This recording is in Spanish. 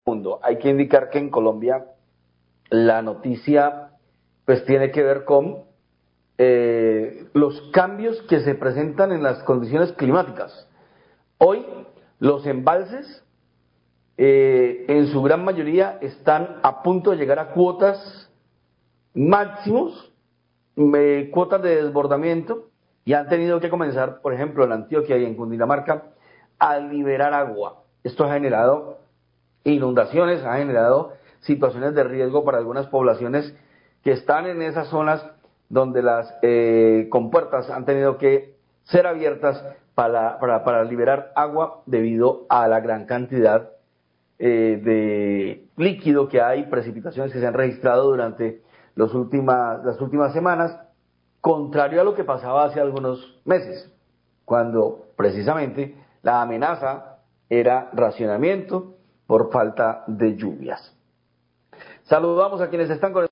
mundo. Hay que indicar que en Colombia la noticia pues tiene que ver con los cambios que se presentan en las condiciones climáticas. Hoy los embalses en su gran mayoría están a punto de llegar a cuotas máximos, cuotas de desbordamiento, y han tenido que comenzar, por ejemplo, en Antioquia y en Cundinamarca, a liberar agua. Esto ha generado inundaciones, ha generado situaciones de riesgo para algunas poblaciones que están en esas zonas donde las compuertas han tenido que ser abiertas para liberar agua debido a la gran cantidad de líquido que hay, precipitaciones que se han registrado durante las últimas semanas, contrario a lo que pasaba hace algunos meses, cuando precisamente la amenaza era racionamiento por falta de lluvias. Saludamos a quienes están con